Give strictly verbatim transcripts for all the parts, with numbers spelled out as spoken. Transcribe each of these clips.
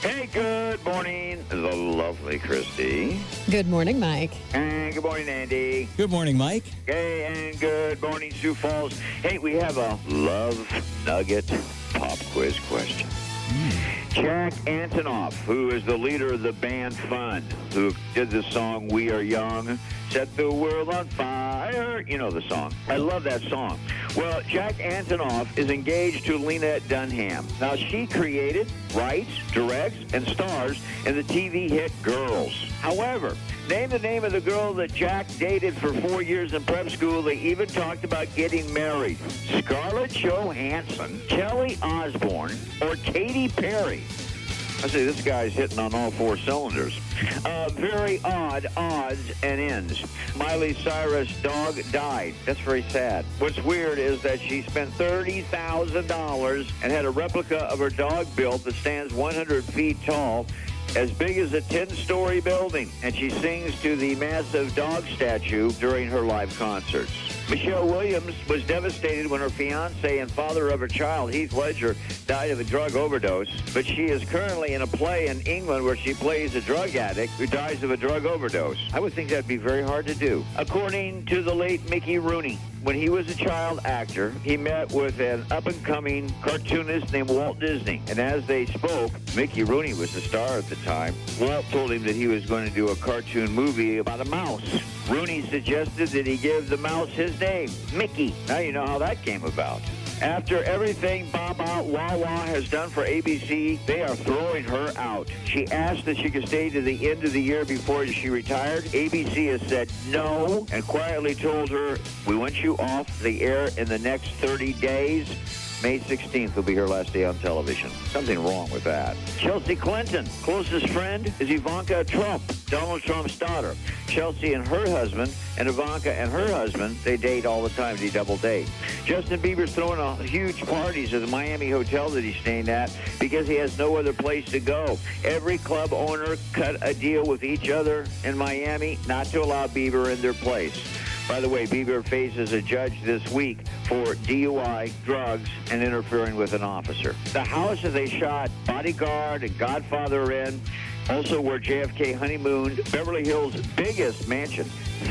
Hey, good morning, the lovely Christy. Good morning, Mike. And good morning, Andy. Good morning, Mike. Hey, and good morning, Sioux Falls. Hey, we have a love nugget pop quiz question. Mm. Jack Antonoff, who is the leader of the band Fun, who did the song We Are Young, Set the World on Fire. You know the song. I love that song. Well, Jack Antonoff is engaged to Lynette Dunham. Now, she created, writes, directs, and stars in the T V hit Girls. However, name the name of the girl that Jack dated for four years in prep school. They even talked about getting married. Scarlett Johansson, Kelly Osbourne, or Katy Perry? I say this guy's hitting on all four cylinders. Uh, very odd odds and ends. Miley Cyrus' dog died. That's very sad. What's weird is that she spent thirty thousand dollars and had a replica of her dog built that stands one hundred feet tall, as big as a ten-story building, and she sings to the massive dog statue during her live concerts. Michelle Williams was devastated when her fiancé and father of her child, Heath Ledger, died of a drug overdose, but she is currently in a play in England where she plays a drug addict who dies of a drug overdose. I would think that'd be very hard to do. According to the late Mickey Rooney, when he was a child actor, he met with an up-and-coming cartoonist named Walt Disney. And as they spoke, Mickey Rooney was the star at the time. Walt told him that he was going to do a cartoon movie about a mouse. Rooney suggested that he give the mouse his name, Mickey. Now you know how that came about. After everything Baba Wawa has done for A B C, they are throwing her out. She asked that she could stay to the end of the year before she retired. A B C has said no and quietly told her, we want you off the air in the next thirty days. May sixteenth will be her last day on television. Something wrong with that. Chelsea Clinton, closest friend is Ivanka Trump, Donald Trump's daughter. Chelsea and her husband, and Ivanka and her husband, they date all the time. They double date. Justin Bieber's throwing a huge parties at the Miami hotel that he's staying at because he has no other place to go. Every club owner cut a deal with each other in Miami not to allow Bieber in their place. By the way, Bieber faces a judge this week for D U I, drugs, and interfering with an officer. The house that they shot Bodyguard and Godfather in, also where J F K honeymooned, Beverly Hills' biggest mansion,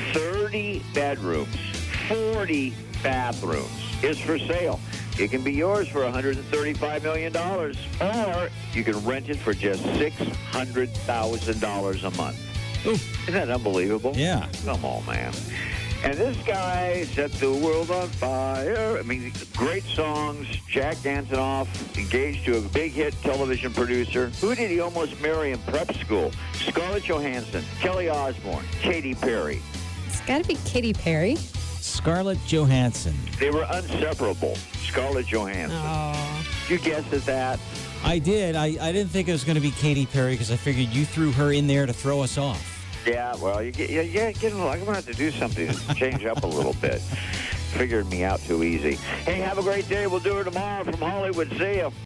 thirty bedrooms, forty bathrooms, is for sale. It can be yours for one hundred thirty-five million dollars, or you can rent it for just six hundred thousand dollars a month. Ooh. Isn't that unbelievable? Yeah. Come on, man. And this guy set the world on fire. I mean, great songs. Jack Antonoff, engaged to a big hit television producer. Who did he almost marry in prep school? Scarlett Johansson, Kelly Osbourne, Katy Perry. It's got to be Katy Perry. Scarlett Johansson. They were inseparable. Scarlett Johansson. Oh. You guessed at that? I did. I, I didn't think it was going to be Katy Perry because I figured you threw her in there to throw us off. Yeah, well, you get, yeah, yeah, get a little, I'm going to have to do something to change up a little bit. Figured me out too easy. Hey, have a great day. We'll do it tomorrow from Hollywood. See you.